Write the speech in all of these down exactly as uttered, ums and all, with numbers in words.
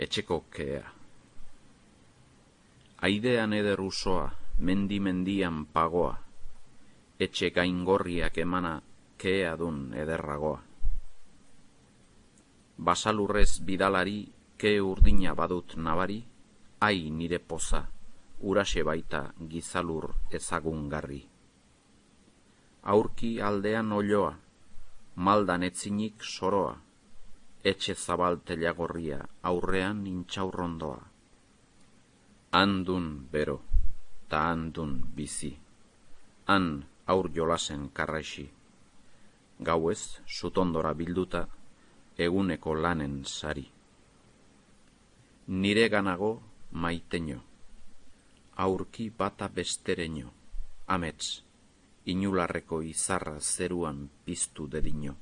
etxeko kea. Aidean eder usoa, mendi-mendian pagoa, etxe gaingorriak emana kea dun ederragoa. Basalurrez bidalari, ke urdina badut nabari, ai nire poza, urase baita gizalur ezagungarri. Aurki aldean oloa, maldan etzinik soroa, etxe zabal telagorria aurrean intxaurrondoa. Handun bero, ta handun bizi, han aur jolasen karraixi, gauez sutondora bilduta, eguneko lanen sari. Nire ganago maiteño, aurki bata bestereño, amets, inularreko izarra zeruan piztu dedino.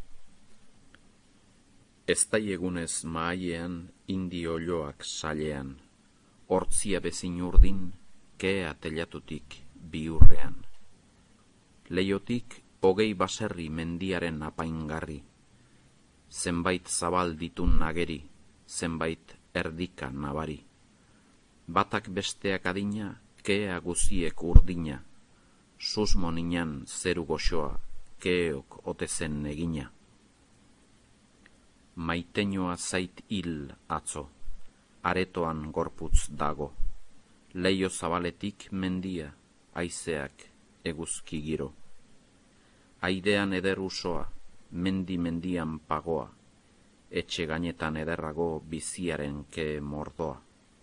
Ez daiegunez mahaiean indi oloak salean, hortzia bezin urdin, kea telatutik biurrean. Leiotik hogei baserri mendiaren apaingarri, zenbait zabal ditun nageri, zenbait erdika nabari. Batak besteak adina, kea guziek urdina, susmo ninan zeru goxoa, keok otezen egina. Maiteñoa zait hil atzo, aretoan gorputz dago, leio zabaletik mendia, haizeak eguzki giro. Aidean eder usoa, mendi-mendian pagoa, etxe gainetan ederrago biziaren ke mordoa.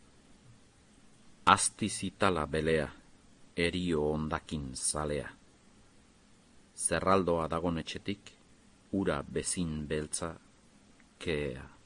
Asti zitala belea, erio ondakin zalea. Zerraldoa dagon etxetik, ura bezin beltza, kea.